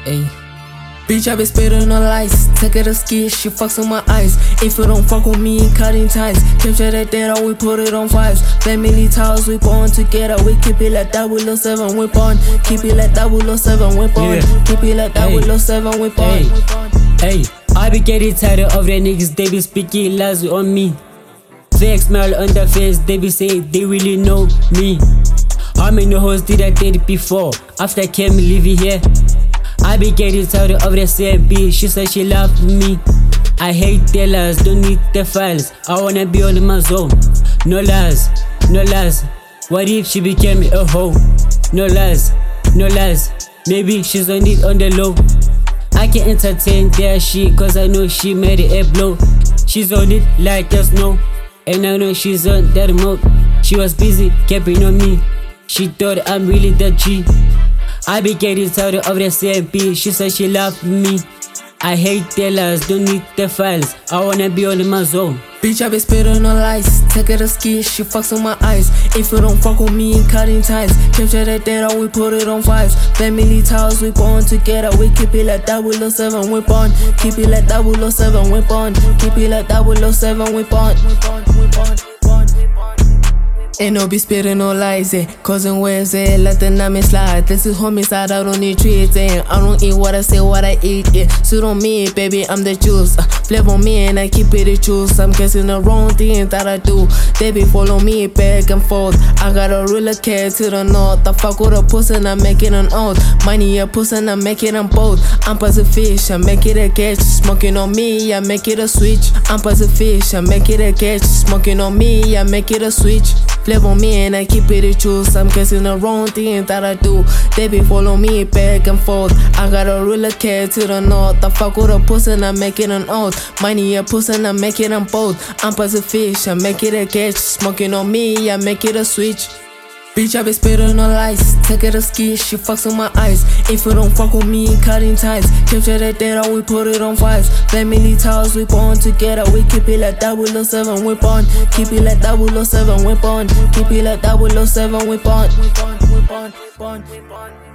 Ayy. Bitch, I been spitting on lies. Take her to ski, she fucks on my eyes. If you don't fuck with me, cutting ties. Capture that data, we put it on fives. Family towers, we born together. We keep it like 007, we born. Keep it like 007, we born. Keep it like 007, we born. Hey, I be getting tired of the niggas, they be speaking lies on me. Fake smile on their face, they be saying they really know me. How many hoes did I date before? After I came living here, I be getting tired of the same bitch. She said she loved me. I hate the lies, don't need the files. I wanna be on my zone. No lies, no lies. What if she became a hoe? No lies, no lies. Maybe she's on it on the low. I can entertain that shit cause I know she made it a blow. She's on it like there's no, and I know she's on that remote. She was busy capping on me. She thought I'm really the G. I be getting tired of the same bitch. She said she loved me. I hate the lies, don't need the files. I wanna be all in my zone. Bitch, I been spitting on lies. Take her to ski, she fucks on my eyes. If you don't fuck with me, cutting ties. Capture that data, we put it on fives. Family towers, we born together. We keep it like 007, we born. Keep it like 007, we born. Keep it like 007, we born. Ain't no be spitting no lies, cousin where's it? Let the name slide. This is homicide, I don't need treats, I don't eat what I say, what I eat, Suit on me, baby, I'm the juice. Flavor on me and I keep it the juice. I'm guessing the wrong thing that I do. They be follow me back and forth. I got a real cat to the north. I fuck with a pussy and I make it an oath. Money a pussy and I make it on both. I'm pass a fish, I make it a catch. Smoking on me, I make it a switch. I'm pass a fish, I make it a catch. Smoking on me, I make it a switch. Flavor on me and I keep it the juice. I'm guessing the wrong thing that I do. They be follow me back and forth. I got a real cat to the north. I fuck with a pussy and I make it an oath. Money a pussy and I make it on both. I'm pass a fish, I make it a catch. Smoking on me, I make it a switch. Bitch, I been spitting on lies. Take her to ski, she fucks on my eyes. If you don't fuck with me, cutting ties. Capture that data, we put it on fives. Family towers, we born together. We keep it like 007, we born. Keep it like 007, we born. Keep it like 007, we born.